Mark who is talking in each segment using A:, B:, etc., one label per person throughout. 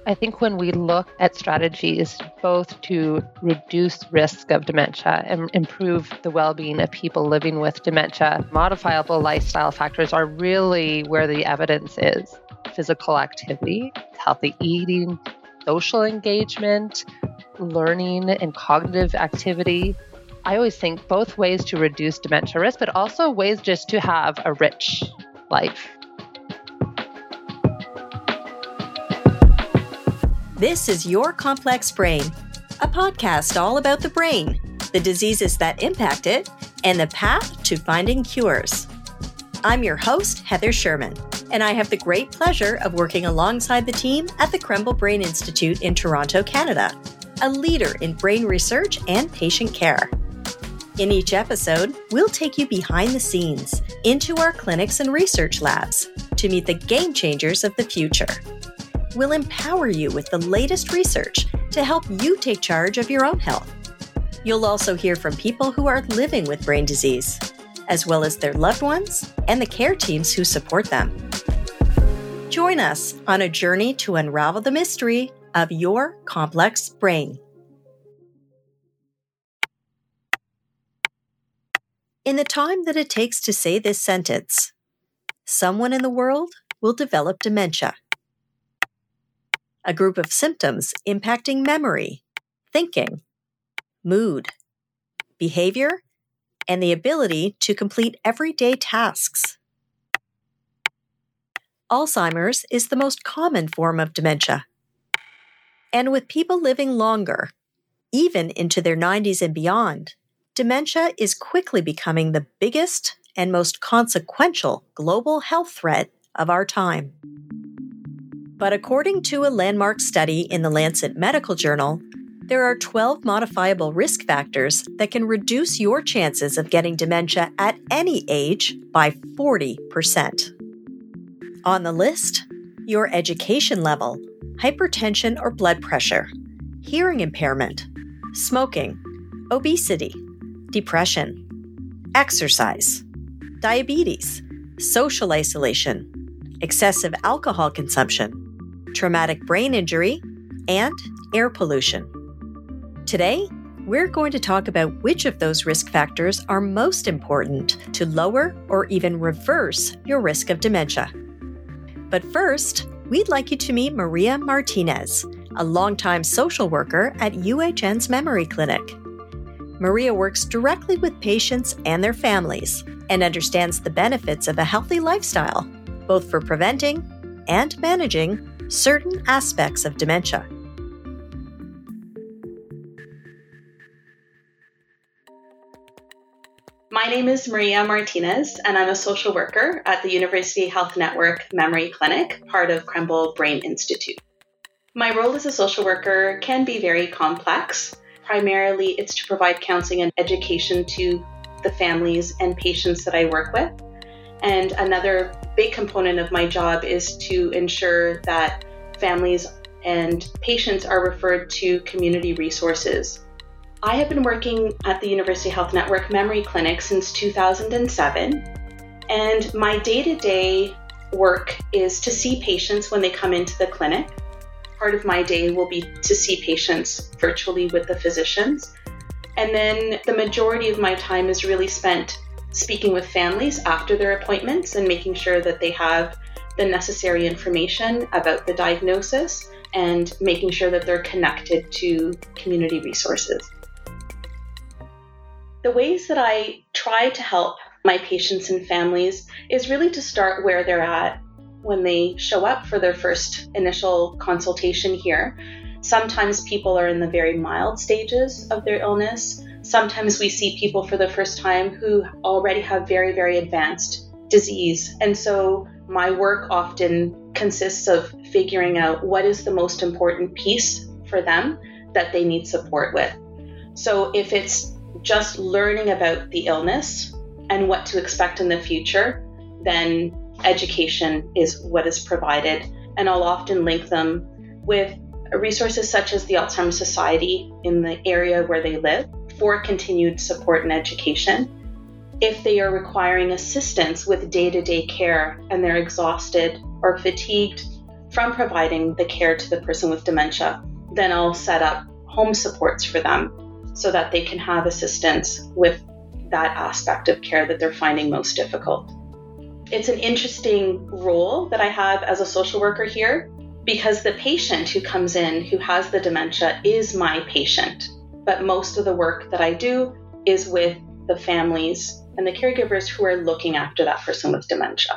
A: I think when we look at strategies both to reduce risk of dementia and improve the well-being of people living with dementia, modifiable lifestyle factors are really where the evidence is. Physical activity, healthy eating, social engagement, learning and cognitive activity. I always think both ways to reduce dementia risk, but also ways just to have a rich life.
B: This is Your Complex Brain, a podcast all about the brain, the diseases that impact it, and the path to finding cures. I'm your host, Heather Sherman, and I have the great pleasure of working alongside the team at the Krembil Brain Institute in Toronto, Canada, a leader in brain research and patient care. In each episode, we'll take you behind the scenes into our clinics and research labs to meet the game changers of the future. We'll empower you with the latest research to help you take charge of your own health. You'll also hear from people who are living with brain disease, as well as their loved ones and the care teams who support them. Join us on a journey to unravel the mystery of your complex brain. In the time that it takes to say this sentence, someone in the world will develop dementia. A group of symptoms impacting memory, thinking, mood, behavior, and the ability to complete everyday tasks. Alzheimer's is the most common form of dementia. And with people living longer, even into their 90s and beyond, dementia is quickly becoming the biggest and most consequential global health threat of our time. But according to a landmark study in the Lancet Medical Journal, there are 12 modifiable risk factors that can reduce your chances of getting dementia at any age by 40%. On the list, your education level, hypertension or blood pressure, hearing impairment, smoking, obesity, depression, exercise, diabetes, social isolation, excessive alcohol consumption, traumatic brain injury, and air pollution. Today, we're going to talk about which of those risk factors are most important to lower or even reverse your risk of dementia. But first, we'd like you to meet Maria Martinez, a longtime social worker at UHN's Memory Clinic. Maria works directly with patients and their families and understands the benefits of a healthy lifestyle, both for preventing and managing certain aspects of dementia.
C: My name is Maria Martinez, and I'm a social worker at the University Health Network Memory Clinic, part of Krembil Brain Institute. My role as a social worker can be very complex. Primarily, it's to provide counseling and education to the families and patients that I work with. And another big component of my job is to ensure that families and patients are referred to community resources. I have been working at the University Health Network Memory Clinic since 2007, and my day-to-day work is to see patients when they come into the clinic. Part of my day will be to see patients virtually with the physicians, and then the majority of my time is really spent speaking with families after their appointments and making sure that they have the necessary information about the diagnosis and making sure that they're connected to community resources. The ways that I try to help my patients and families is really to start where they're at when they show up for their first initial consultation here. Sometimes people are in the very mild stages of their illness. Sometimes we see people for the first time who already have very, very advanced disease. And so my work often consists of figuring out what is the most important piece for them that they need support with. So if it's just learning about the illness and what to expect in the future, then education is what is provided. And I'll often link them with resources such as the Alzheimer's Society in the area where they live for continued support and education. If they are requiring assistance with day-to-day care and they're exhausted or fatigued from providing the care to the person with dementia, then I'll set up home supports for them so that they can have assistance with that aspect of care that they're finding most difficult. It's an interesting role that I have as a social worker here because the patient who comes in who has the dementia is my patient, but most of the work that I do is with the families and the caregivers who are looking after that person with dementia.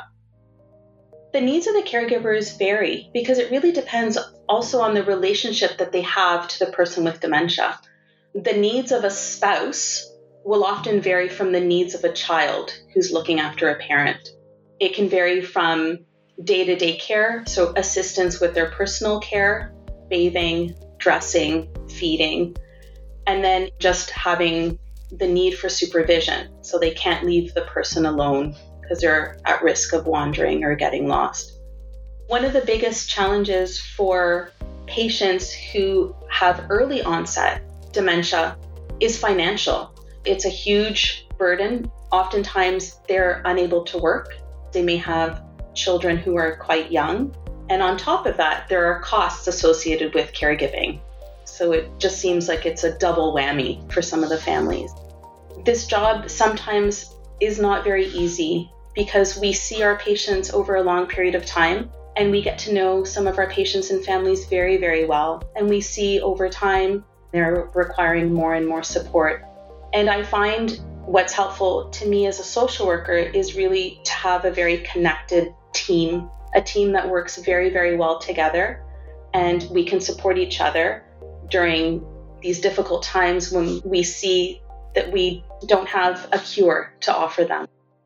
C: The needs of the caregivers vary because it really depends also on the relationship that they have to the person with dementia. The needs of a spouse will often vary from the needs of a child who's looking after a parent. It can vary from day-to-day care, so assistance with their personal care, bathing, dressing, feeding, and then just having the need for supervision, so they can't leave the person alone because they're at risk of wandering or getting lost. One of the biggest challenges for patients who have early onset dementia is financial. It's a huge burden. Oftentimes they're unable to work. They may have children who are quite young. And on top of that, there are costs associated with caregiving. So it just seems like it's a double whammy for some of the families. This job sometimes is not very easy because we see our patients over a long period of time and we get to know some of our patients and families very, very well. And we see over time they're requiring more and more support. And I find what's helpful to me as a social worker is really to have a very connected team, a team that works very, very well together, and we can support each other during these difficult times when we see that we don't have a cure to offer them.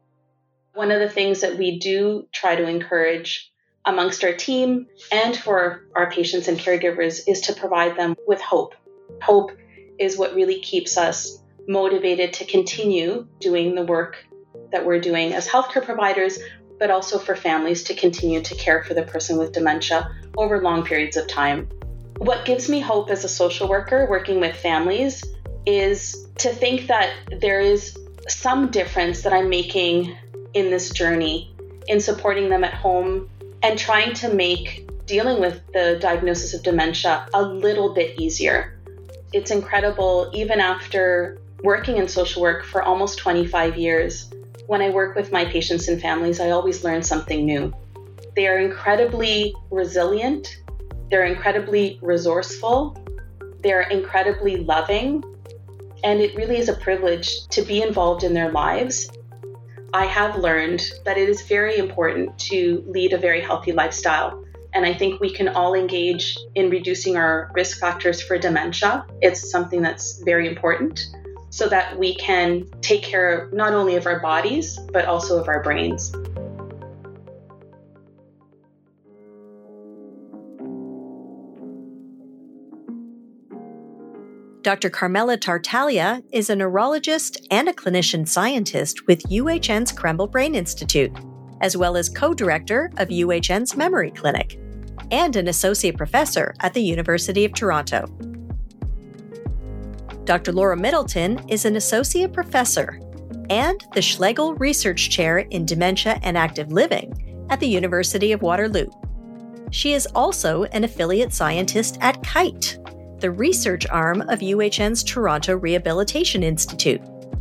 C: One of the things that we do try to encourage amongst our team and for our patients and caregivers is to provide them with hope. Hope is what really keeps us motivated to continue doing the work that we're doing as healthcare providers, but also for families to continue to care for the person with dementia over long periods of time. What gives me hope as a social worker working with families is to think that there is some difference that I'm making in this journey in supporting them at home and trying to make dealing with the diagnosis of dementia a little bit easier. It's incredible, even after working in social work for almost 25 years, when I work with my patients and families, I always learn something new. They are incredibly resilient, they're incredibly resourceful, they're incredibly loving, and it really is a privilege to be involved in their lives. I have learned that it is very important to lead a very healthy lifestyle. And I think we can all engage in reducing our risk factors for dementia. It's something that's very important so that we can take care not only of our bodies, but also of our brains.
B: Dr. Carmela Tartaglia is a neurologist and a clinician scientist with UHN's Krembil Brain Institute, as well as co-director of UHN's Memory Clinic, and an associate professor at the University of Toronto. Dr. Laura Middleton is an associate professor and the Schlegel Research Chair in Dementia and Active Living at the University of Waterloo. She is also an affiliate scientist at KITE, the research arm of UHN's Toronto Rehabilitation Institute.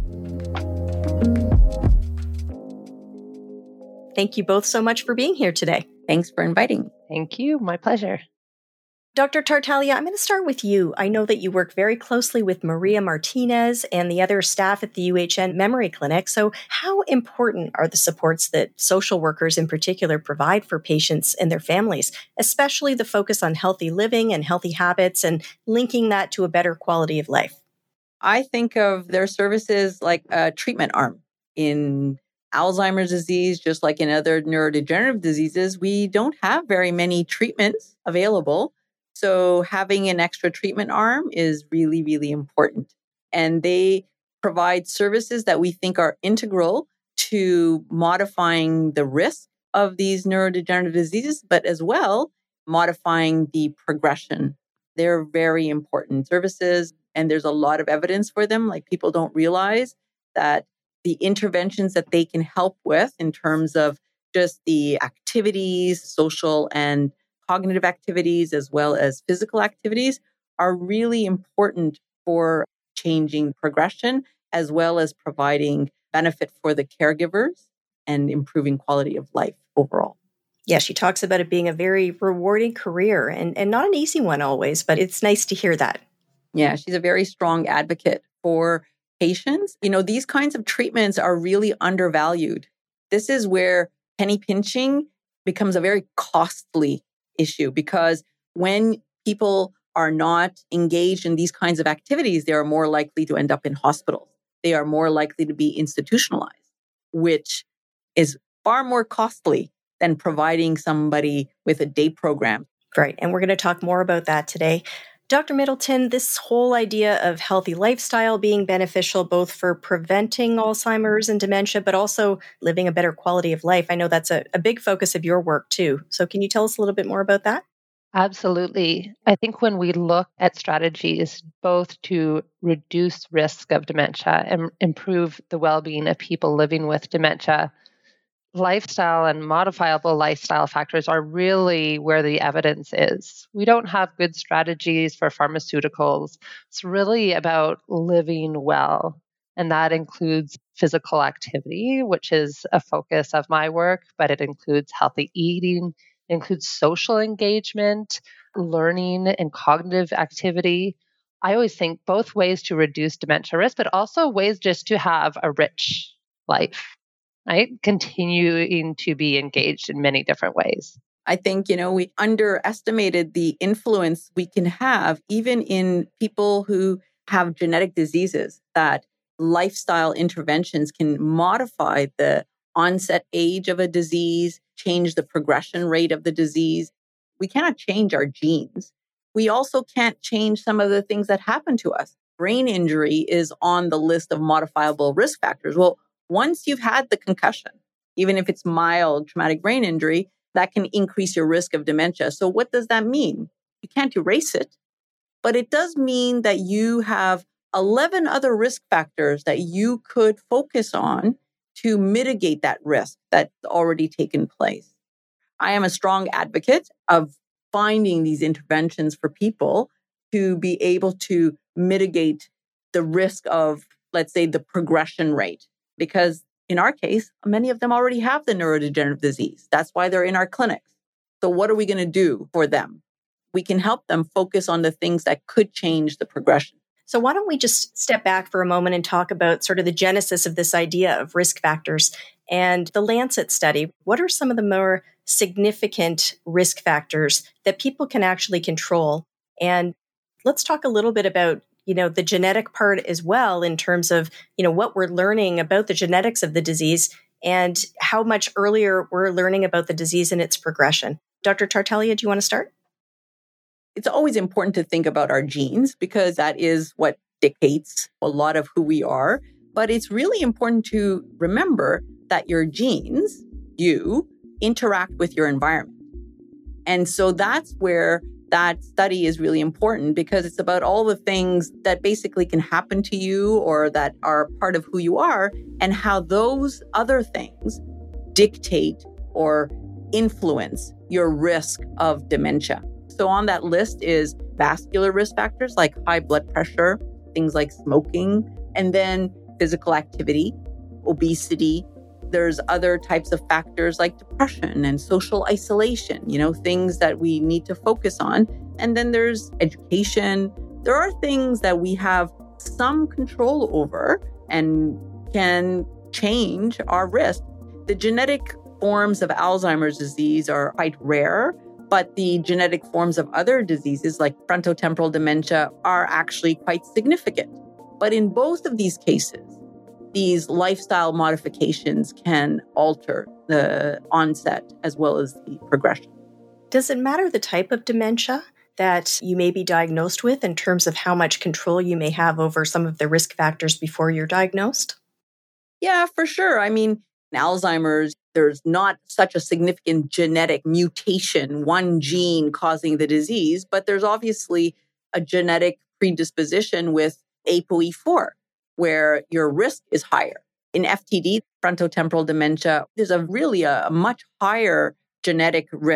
B: Thank you both so much for being here today.
D: Thanks for inviting me.
A: Thank you. My pleasure.
B: Dr. Tartaglia, I'm going to start with you. I know that you work very closely with Maria Martinez and the other staff at the UHN Memory Clinic. So how important are the supports that social workers in particular provide for patients and their families, especially the focus on healthy living and healthy habits and linking that to a better quality of life?
D: I think of their services like a treatment arm. In Alzheimer's disease, just like in other neurodegenerative diseases, we don't have very many treatments available. So having an extra treatment arm is really, really important. And they provide services that we think are integral to modifying the risk of these neurodegenerative diseases, but as well, modifying the progression. They're very important services, and there's a lot of evidence for them. Like, people don't realize that the interventions that they can help with in terms of just the activities, social and cognitive activities as well as physical activities are really important for changing progression as well as providing benefit for the caregivers and improving quality of life overall.
B: Yeah, she talks about it being a very rewarding career and not an easy one always, but it's nice to hear that.
D: Yeah, she's a very strong advocate for patients. These kinds of treatments are really undervalued. This is where penny pinching becomes a very costly issue because when people are not engaged in these kinds of activities, they are more likely to end up in hospitals. They are more likely to be institutionalized, which is far more costly than providing somebody with a day program.
B: Right. And we're going to talk more about that today. Dr. Middleton, this whole idea of healthy lifestyle being beneficial both for preventing Alzheimer's and dementia, but also living a better quality of life. I know that's a big focus of your work too. So can you tell us a little bit more about that?
A: Absolutely. I think when we look at strategies both to reduce risk of dementia and improve the well-being of people living with dementia, lifestyle and modifiable lifestyle factors are really where the evidence is. We don't have good strategies for pharmaceuticals. It's really about living well. And that includes physical activity, which is a focus of my work, but it includes healthy eating, it includes social engagement, learning, and cognitive activity. I always think both ways to reduce dementia risk, but also ways just to have a rich life. Right? Continuing to be engaged in many different ways.
D: I think, we underestimated the influence we can have even in people who have genetic diseases, that lifestyle interventions can modify the onset age of a disease, change the progression rate of the disease. We cannot change our genes. We also can't change some of the things that happen to us. Brain injury is on the list of modifiable risk factors. Well, once you've had the concussion, even if it's mild traumatic brain injury, that can increase your risk of dementia. So what does that mean? You can't erase it, but it does mean that you have 11 other risk factors that you could focus on to mitigate that risk that's already taken place. I am a strong advocate of finding these interventions for people to be able to mitigate the risk of, let's say, the progression rate. Because in our case, many of them already have the neurodegenerative disease. That's why they're in our clinics. So what are we going to do for them? We can help them focus on the things that could change the progression.
B: So why don't we just step back for a moment and talk about sort of the genesis of this idea of risk factors and the Lancet study. What are some of the more significant risk factors that people can actually control? And let's talk a little bit about the genetic part as well in terms of, what we're learning about the genetics of the disease and how much earlier we're learning about the disease and its progression. Dr. Tartaglia, do you want to start?
D: It's always important to think about our genes because that is what dictates a lot of who we are. But it's really important to remember that your genes, you, interact with your environment. And so that's where that study is really important because it's about all the things that basically can happen to you or that are part of who you are and how those other things dictate or influence your risk of dementia. So on that list is vascular risk factors like high blood pressure, things like smoking, and then physical activity, obesity. There's other types of factors like depression and social isolation, things that we need to focus on. And then there's education. There are things that we have some control over and can change our risk. The genetic forms of Alzheimer's disease are quite rare, but the genetic forms of other diseases like frontotemporal dementia are actually quite significant. But in both of these cases, these lifestyle modifications can alter the onset as well as the progression.
B: Does it matter the type of dementia that you may be diagnosed with in terms of how much control you may have over some of the risk factors before you're diagnosed?
D: Yeah, for sure. In Alzheimer's, there's not such a significant genetic mutation, one gene causing the disease, but there's obviously a genetic predisposition with ApoE4, where your risk is higher. In FTD, frontotemporal dementia, there's a much higher genetic risk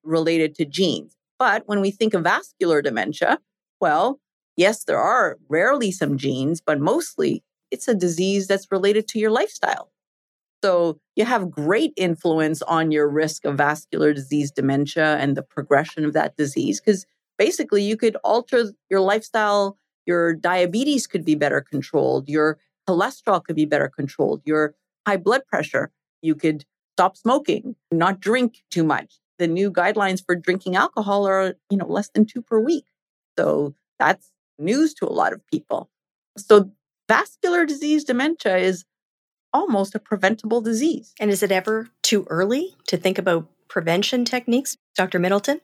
D: related to genes. But when we think of vascular dementia, well, yes, there are rarely some genes, but mostly it's a disease that's related to your lifestyle. So you have great influence on your risk of vascular disease dementia and the progression of that disease, because basically you could alter your lifestyle. Your diabetes could be better controlled. Your cholesterol could be better controlled. Your high blood pressure, you could stop smoking, not drink too much. The new guidelines for drinking alcohol are, less than 2 per week. So that's news to a lot of people. So vascular disease dementia is almost a preventable disease.
B: And is it ever too early to think about prevention techniques, Dr. Middleton?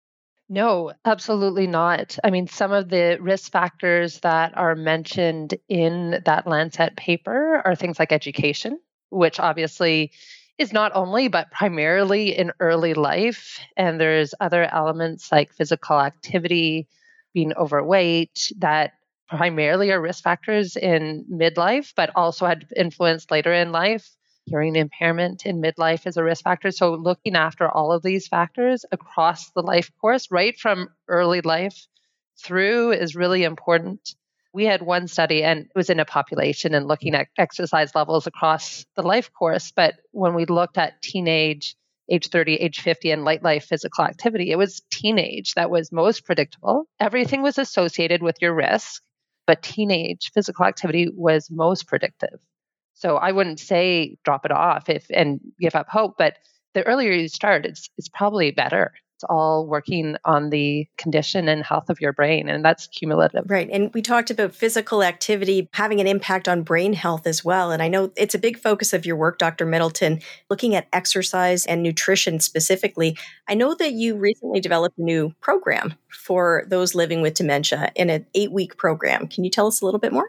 A: No, absolutely not. I mean, some of the risk factors that are mentioned in that Lancet paper are things like education, which obviously is not only, but primarily in early life. And there's other elements like physical activity, being overweight, that primarily are risk factors in midlife, but also had influence later in life. Hearing impairment in midlife is a risk factor. So looking after all of these factors across the life course, right from early life through, is really important. We had one study, and it was in a population and looking at exercise levels across the life course. But when we looked at teenage, age 30, age 50, and late life physical activity, it was teenage that was most predictable. Everything was associated with your risk, but teenage physical activity was most predictive. So I wouldn't say drop it off and give up hope, but the earlier you start, it's probably better. It's all working on the condition and health of your brain, and that's cumulative.
B: Right. And we talked about physical activity having an impact on brain health as well. And I know it's a big focus of your work, Dr. Middleton, looking at exercise and nutrition specifically. I know that you recently developed a new program for those living with dementia in an 8-week program. Can you tell us a little bit more?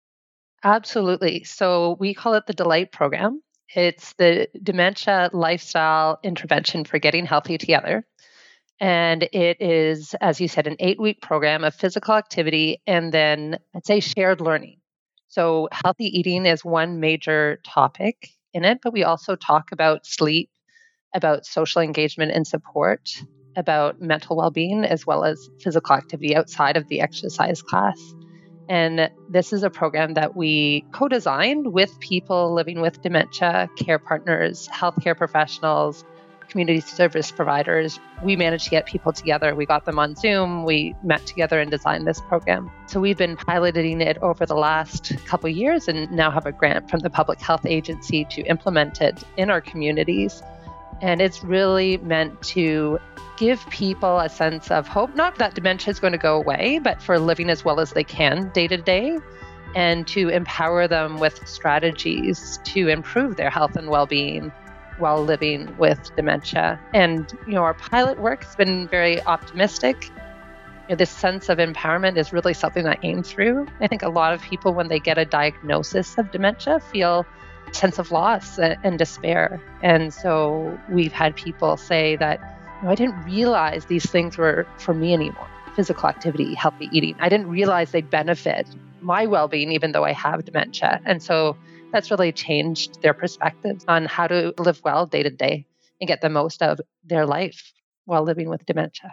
A: Absolutely. So we call it the DELIGHT program. It's the Dementia Lifestyle Intervention for Getting Healthy Together. And it is, as you said, an 8-week program of physical activity and then I'd say shared learning. So healthy eating is one major topic in it, but we also talk about sleep, about social engagement and support, about mental well-being, as well as physical activity outside of the exercise class. And this is a program that we co-designed with people living with dementia, care partners, healthcare professionals, community service providers. We managed to get people together. We got them on Zoom. We met together and designed this program. So we've been piloting it over the last couple of years and now have a grant from the Public Health Agency to implement it in our communities. And it's really meant to give people a sense of hope, not that dementia is going to go away, but for living as well as they can day to day, and to empower them with strategies to improve their health and well-being while living with dementia. And, our pilot work has been very optimistic. This sense of empowerment is really something that came through. I think a lot of people, when they get a diagnosis of dementia, feel a sense of loss and despair. And so we've had people say that, I didn't realize these things were for me anymore. Physical activity, healthy eating. I didn't realize they benefit my well-being, even though I have dementia. And so that's really changed their perspectives on how to live well day to day and get the most of their life while living with dementia.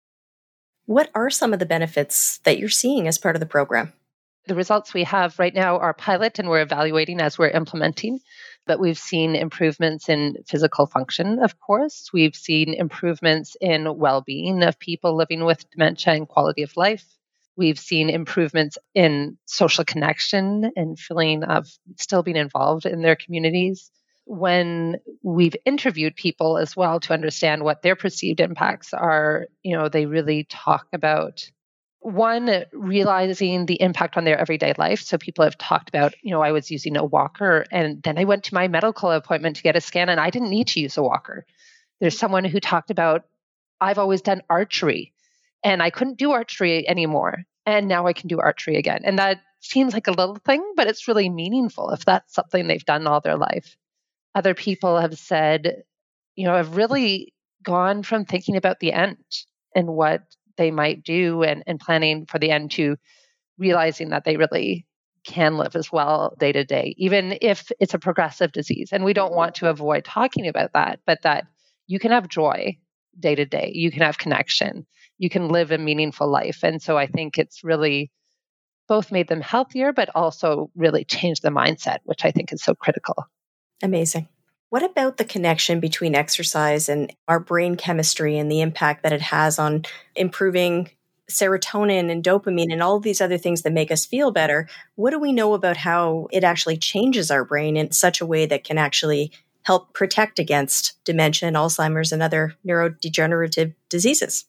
B: What are some of the benefits that you're seeing as part of the program?
A: The results we have right now are pilot, and we're evaluating as we're implementing. But we've seen improvements in physical function, of course. We've seen improvements in well-being of people living with dementia and quality of life. We've seen improvements in social connection and feeling of still being involved in their communities. When we've interviewed people as well to understand what their perceived impacts are, they really talk about, one, realizing the impact on their everyday life. So people have talked about, I was using a walker and then I went to my medical appointment to get a scan and I didn't need to use a walker. There's someone who talked about, I've always done archery and I couldn't do archery anymore. And now I can do archery again. And that seems like a little thing, but it's really meaningful if that's something they've done all their life. Other people have said, I've really gone from thinking about the end and what they might do and planning for the end to realizing that they really can live as well day to day, even if it's a progressive disease. And we don't want to avoid talking about that, but that you can have joy day to day. You can have connection. You can live a meaningful life. And so I think it's really both made them healthier, but also really changed the mindset, which I think is so critical.
B: Amazing. What about the connection between exercise and our brain chemistry and the impact that it has on improving serotonin and dopamine and all of these other things that make us feel better? What do we know about how it actually changes our brain in such a way that can actually help protect against dementia and Alzheimer's and other neurodegenerative diseases?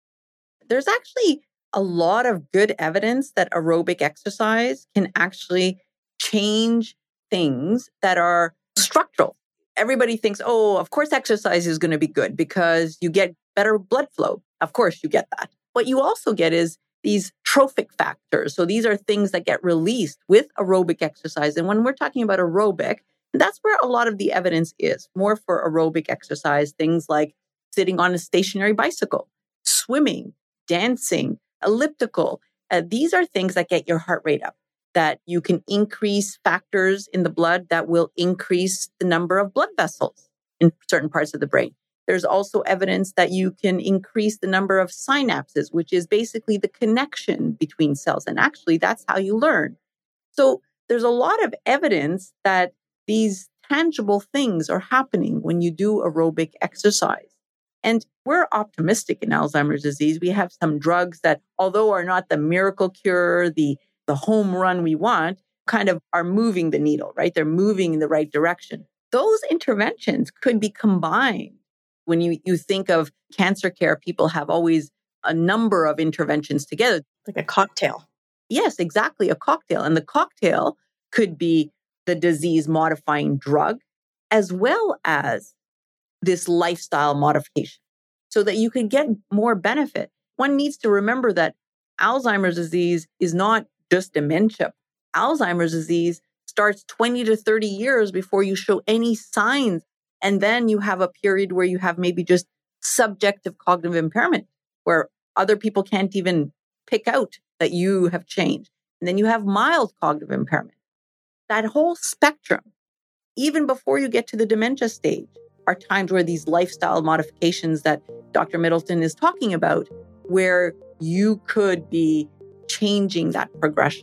D: There's actually a lot of good evidence that aerobic exercise can actually change things that are structural. Everybody thinks, oh, of course exercise is going to be good because you get better blood flow. Of course you get that. What you also get is these trophic factors. So these are things that get released with aerobic exercise. And when we're talking about aerobic, that's where a lot of the evidence is, more for aerobic exercise, things like sitting on a stationary bicycle, swimming, dancing, elliptical. These are things that get your heart rate up, that you can increase factors in the blood that will increase the number of blood vessels in certain parts of the brain. There's also evidence that you can increase the number of synapses, which is basically the connection between cells. And actually, that's how you learn. So there's a lot of evidence that these tangible things are happening when you do aerobic exercise. And we're optimistic in Alzheimer's disease. We have some drugs that, although are not the miracle cure, the home run we want, kind of are moving the needle, right? They're moving in the right direction. Those interventions could be combined. When you think of cancer care, people have always a number of interventions together.
B: Like a cocktail.
D: Yes, exactly, a cocktail. And the cocktail could be the disease-modifying drug as well as this lifestyle modification so that you can get more benefit. One needs to remember that Alzheimer's disease is not just dementia. Alzheimer's disease starts 20 to 30 years before you show any signs. And then you have a period where you have maybe just subjective cognitive impairment, where other people can't even pick out that you have changed. And then you have mild cognitive impairment. That whole spectrum, even before you get to the dementia stage, are times where these lifestyle modifications that Dr. Middleton is talking about, where you could be changing that progression.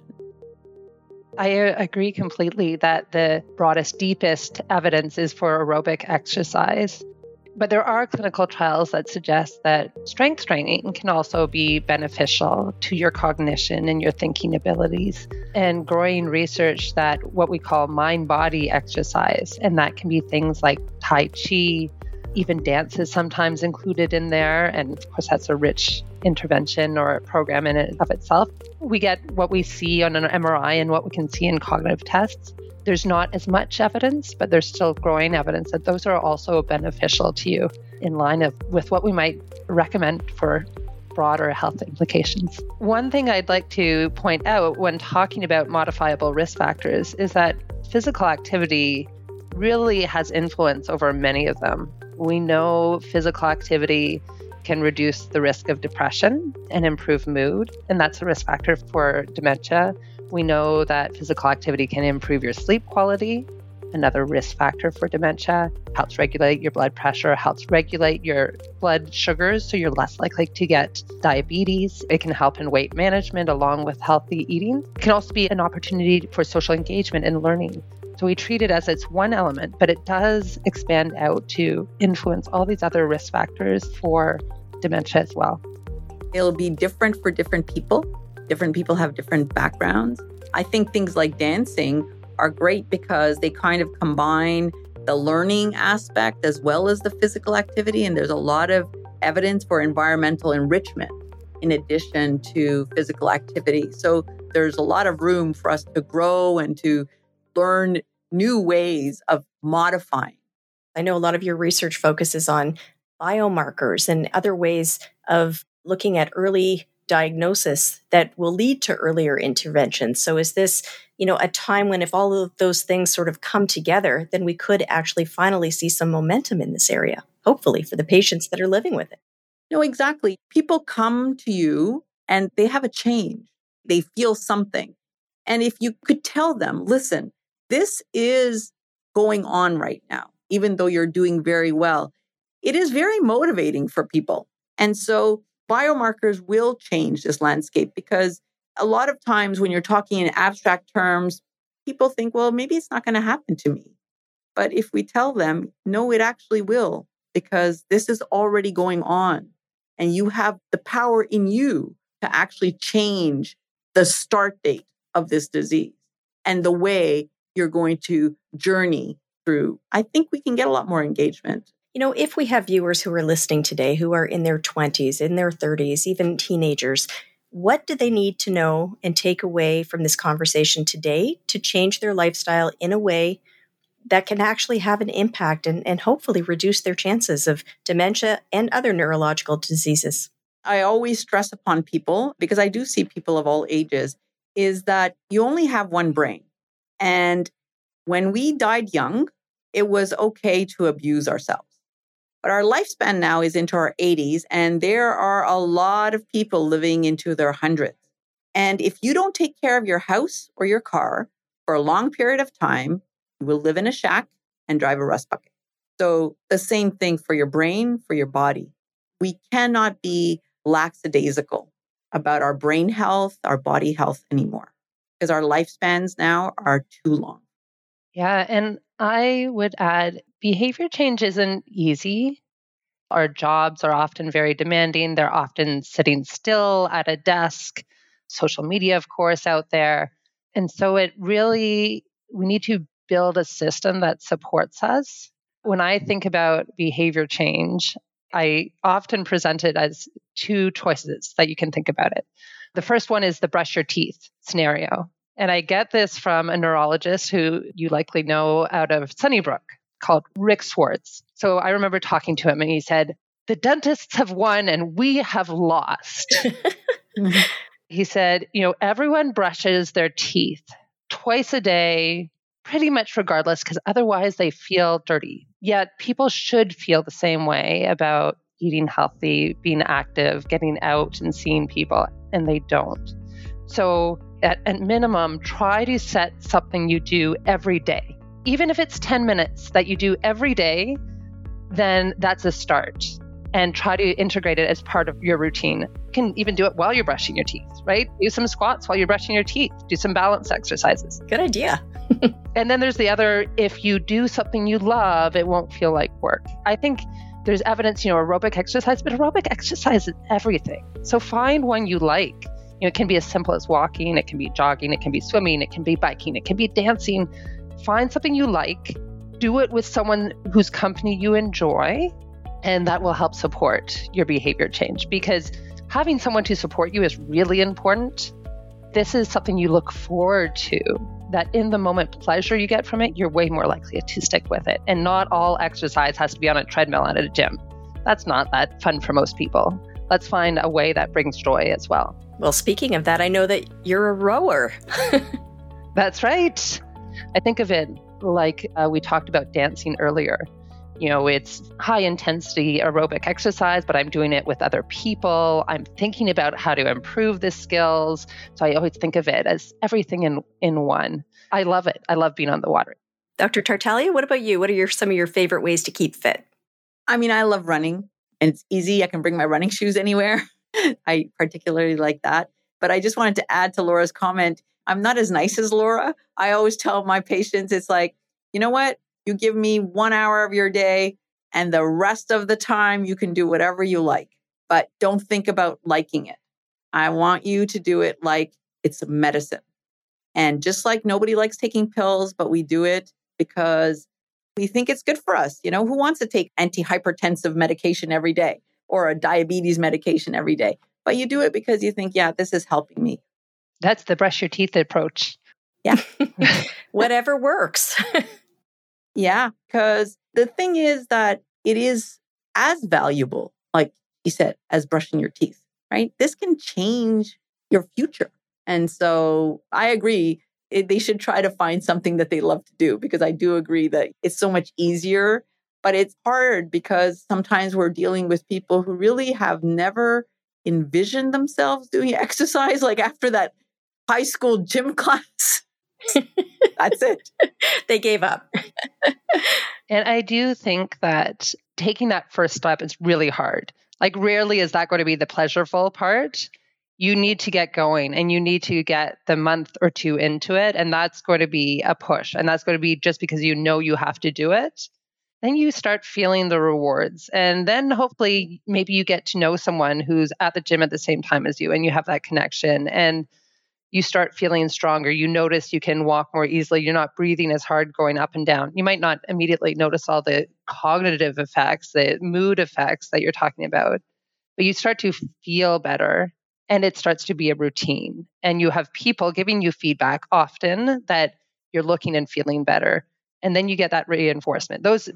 A: I agree completely that the broadest, deepest evidence is for aerobic exercise. But there are clinical trials that suggest that strength training can also be beneficial to your cognition and your thinking abilities. And growing research that what we call mind-body exercise, and that can be things like Tai Chi, even dance is sometimes included in there. And of course, that's a rich intervention or a program in and of itself. We get what we see on an MRI and what we can see in cognitive tests. There's not as much evidence, but there's still growing evidence that those are also beneficial to you in line with what we might recommend for broader health implications. One thing I'd like to point out when talking about modifiable risk factors is that physical activity really has influence over many of them. We know physical activity can reduce the risk of depression and improve mood, and that's a risk factor for dementia. We know that physical activity can improve your sleep quality, another risk factor for dementia, helps regulate your blood pressure, helps regulate your blood sugars, so you're less likely to get diabetes. It can help in weight management along with healthy eating. It can also be an opportunity for social engagement and learning. So we treat it as it's one element, but it does expand out to influence all these other risk factors for dementia as well.
D: It'll be different for different people. Different people have different backgrounds. I think things like dancing are great because they kind of combine the learning aspect as well as the physical activity. And there's a lot of evidence for environmental enrichment in addition to physical activity. So there's a lot of room for us to grow and to learn new ways of modifying.
B: I know a lot of your research focuses on biomarkers and other ways of looking at early diagnosis that will lead to earlier interventions. So is this, a time when if all of those things sort of come together, then we could actually finally see some momentum in this area, hopefully for the patients that are living with it?
D: No, exactly. People come to you and they have a change. They feel something. And if you could tell them, listen, this is going on right now, even though you're doing very well, it is very motivating for people. And so biomarkers will change this landscape because a lot of times when you're talking in abstract terms, people think, well, maybe it's not going to happen to me. But if we tell them, no, it actually will, because this is already going on. And you have the power in you to actually change the start date of this disease and the way you're going to journey through. I think we can get a lot more engagement.
B: If we have viewers who are listening today who are in their 20s, in their 30s, even teenagers, what do they need to know and take away from this conversation today to change their lifestyle in a way that can actually have an impact and hopefully reduce their chances of dementia and other neurological diseases?
D: I always stress upon people, because I do see people of all ages, is that you only have one brain. And when we died young, it was okay to abuse ourselves. But our lifespan now is into our 80s, and there are a lot of people living into their hundreds. And if you don't take care of your house or your car for a long period of time, you will live in a shack and drive a rust bucket. So the same thing for your brain, for your body. We cannot be lackadaisical about our brain health, our body health anymore, because our lifespans now are too long.
A: Yeah, and I would add, behavior change isn't easy. Our jobs are often very demanding. They're often sitting still at a desk, social media, of course, out there. And so we need to build a system that supports us. When I think about behavior change, I often present it as two choices that you can think about it. The first one is the brush your teeth scenario. And I get this from a neurologist who you likely know out of Sunnybrook called Rick Swartz. So I remember talking to him and he said, the dentists have won and we have lost. He said, everyone brushes their teeth twice a day, pretty much regardless, because otherwise they feel dirty. Yet people should feel the same way about eating healthy, being active, getting out and seeing people, and they don't. So at minimum, try to set something you do every day. Even if it's 10 minutes that you do every day, then that's a start. And try to integrate it as part of your routine. You can even do it while you're brushing your teeth, right? Do some squats while you're brushing your teeth. Do some balance exercises.
B: Good idea.
A: And then there's the other, if you do something you love, it won't feel like work. I think there's evidence, aerobic exercise, but aerobic exercise is everything. So find one you like. It can be as simple as walking, it can be jogging, it can be swimming, it can be biking, it can be dancing. Find something you like, do it with someone whose company you enjoy, and that will help support your behavior change, because having someone to support you is really important. This is something you look forward to, that in the moment pleasure you get from it, you're way more likely to stick with it. And not all exercise has to be on a treadmill at a gym. That's not that fun for most people. Let's find a way that brings joy as well.
B: Well, speaking of that, I know that you're a rower.
A: That's right. I think of it like we talked about dancing earlier. It's high intensity aerobic exercise, but I'm doing it with other people. I'm thinking about how to improve the skills. So I always think of it as everything in one. I love it. I love being on the water.
B: Dr. Tartaglia, what about you? What are some of your favorite ways to keep fit?
D: I mean, I love running and it's easy. I can bring my running shoes anywhere. I particularly like that. But I just wanted to add to Laura's comment. I'm not as nice as Laura. I always tell my patients, it's like, you know what? You give me 1 hour of your day and the rest of the time you can do whatever you like, but don't think about liking it. I want you to do it like it's medicine. And just like nobody likes taking pills, but we do it because we think it's good for us. Who wants to take antihypertensive medication every day or a diabetes medication every day? But you do it because you think, yeah, this is helping me.
A: That's the brush your teeth approach.
D: Yeah.
B: Whatever works.
D: Yeah, because the thing is that it is as valuable, like you said, as brushing your teeth, right? This can change your future. And so I agree, they should try to find something that they love to do, because I do agree that it's so much easier, but it's hard because sometimes we're dealing with people who really have never envisioned themselves doing exercise, like after that high school gym class. That's it.
B: They gave up.
A: And I do think that taking that first step is really hard. Like rarely is that going to be the pleasurable part. You need to get going and you need to get the month or two into it. And that's going to be a push. And that's going to be just because you know you have to do it. Then you start feeling the rewards. And then hopefully maybe you get to know someone who's at the gym at the same time as you and you have that connection and you start feeling stronger. You notice you can walk more easily. You're not breathing as hard going up and down. You might not immediately notice all the cognitive effects, the mood effects that you're talking about, but you start to feel better and it starts to be a routine. And you have people giving you feedback often that you're looking and feeling better. And then you get that reinforcement. Those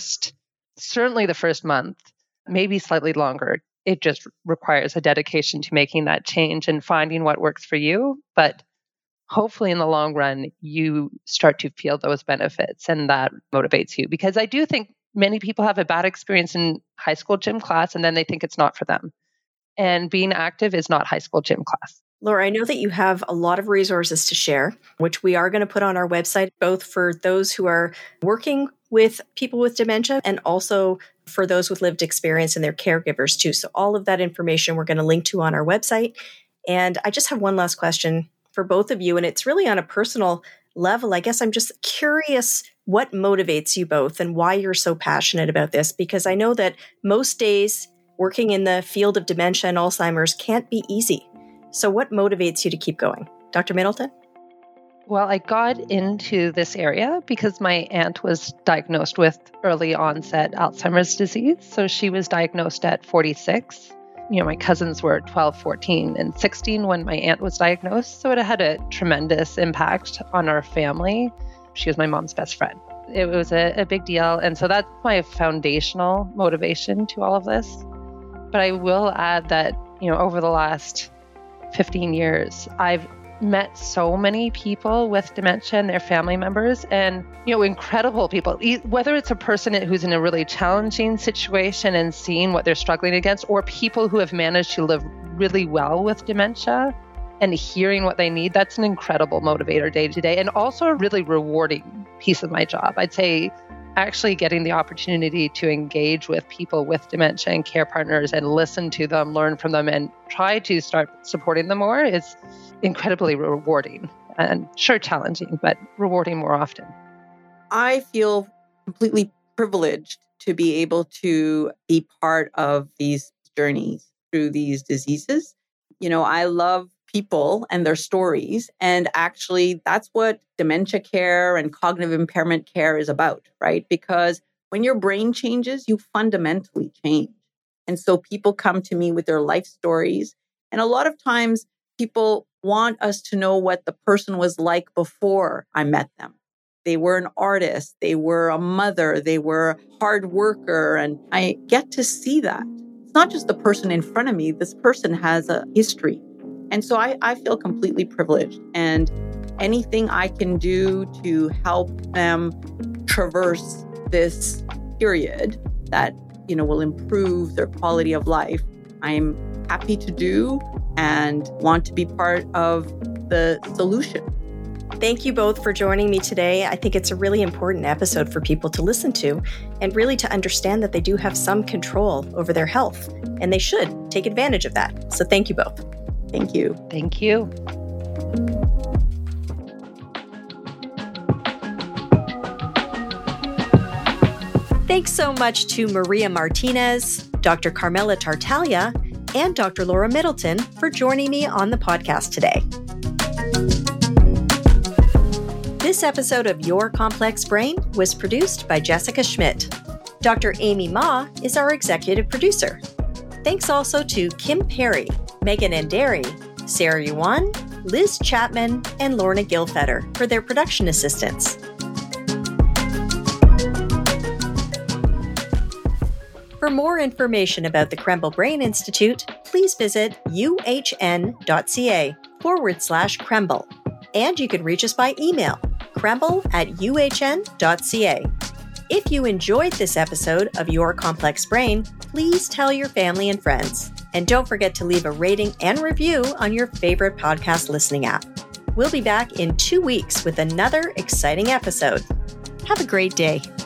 A: certainly the first month, maybe slightly longer, it just requires a dedication to making that change and finding what works for you. But hopefully in the long run, you start to feel those benefits and that motivates you. Because I do think many people have a bad experience in high school gym class and then they think it's not for them. And being active is not high school gym class.
B: Laura, I know that you have a lot of resources to share, which we are going to put on our website, both for those who are working with people with dementia and also for those with lived experience and their caregivers too. So all of that information we're going to link to on our website. And I just have one last question for both of you, and it's really on a personal level. I guess I'm just curious what motivates you both and why you're so passionate about this, because I know that most days working in the field of dementia and Alzheimer's can't be easy. So what motivates you to keep going? Dr. Middleton?
A: Well, I got into this area because my aunt was diagnosed with early onset Alzheimer's disease. So she was diagnosed at 46. My cousins were 12, 14, and 16 when my aunt was diagnosed. So it had a tremendous impact on our family. She was my mom's best friend. It was a big deal. And so that's my foundational motivation to all of this. But I will add that, over the last 15 years, I've met so many people with dementia and their family members and, incredible people, whether it's a person who's in a really challenging situation and seeing what they're struggling against, or people who have managed to live really well with dementia and hearing what they need. That's an incredible motivator day to day and also a really rewarding piece of my job. I'd say actually getting the opportunity to engage with people with dementia and care partners and listen to them, learn from them, and try to start supporting them more is incredibly rewarding and sure challenging, but rewarding more often.
D: I feel completely privileged to be able to be part of these journeys through these diseases. I love people and their stories. And actually, that's what dementia care and cognitive impairment care is about, right? Because when your brain changes, you fundamentally change. And so people come to me with their life stories. And a lot of times people want us to know what the person was like before I met them. They were an artist, they were a mother, they were a hard worker, and I get to see that. It's not just the person in front of me, this person has a history. And so I feel completely privileged, and anything I can do to help them traverse this period that, will improve their quality of life, I'm happy to do and want to be part of the solution.
B: Thank you both for joining me today. I think it's a really important episode for people to listen to and really to understand that they do have some control over their health, and they should take advantage of that. So thank you both.
D: Thank you.
A: Thank you.
B: Thanks so much to Maria Martinez, Dr. Carmela Tartaglia, and Dr. Laura Middleton for joining me on the podcast today. This episode of Your Complex Brain was produced by Jessica Schmidt. Dr. Amy Ma is our executive producer. Thanks also to Kim Perry, Megan Anderi, Sarah Yuan, Liz Chapman, and Lorna Gilfetter for their production assistance. For more information about the Krembil Brain Institute, please visit uhn.ca/Krembil. And you can reach us by email, krembil@uhn.ca. If you enjoyed this episode of Your Complex Brain, please tell your family and friends. And don't forget to leave a rating and review on your favorite podcast listening app. We'll be back in 2 weeks with another exciting episode. Have a great day.